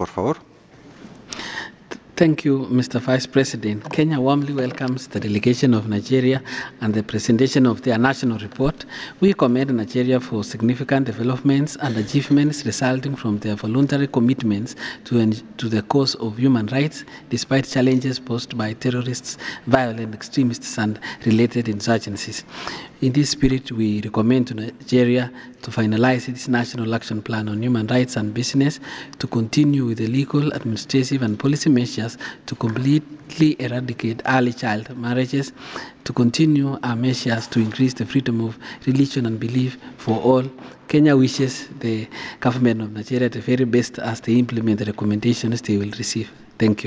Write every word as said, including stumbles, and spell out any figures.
por favor. Thank you, Mister Vice President. Kenya warmly welcomes the delegation of Nigeria and the presentation of their national report. We commend Nigeria for significant developments and achievements resulting from their voluntary commitments to, to the cause of human rights, despite challenges posed by terrorists, violent extremists, and related insurgencies. In this spirit, we recommend to Nigeria to finalize its National Action Plan on Human Rights and Business, to continue with the legal, administrative, and policy measures to completely eradicate early child marriages, to continue our measures to increase the freedom of religion and belief for all. Kenya wishes the government of Nigeria the very best as they implement the recommendations they will receive. Thank you.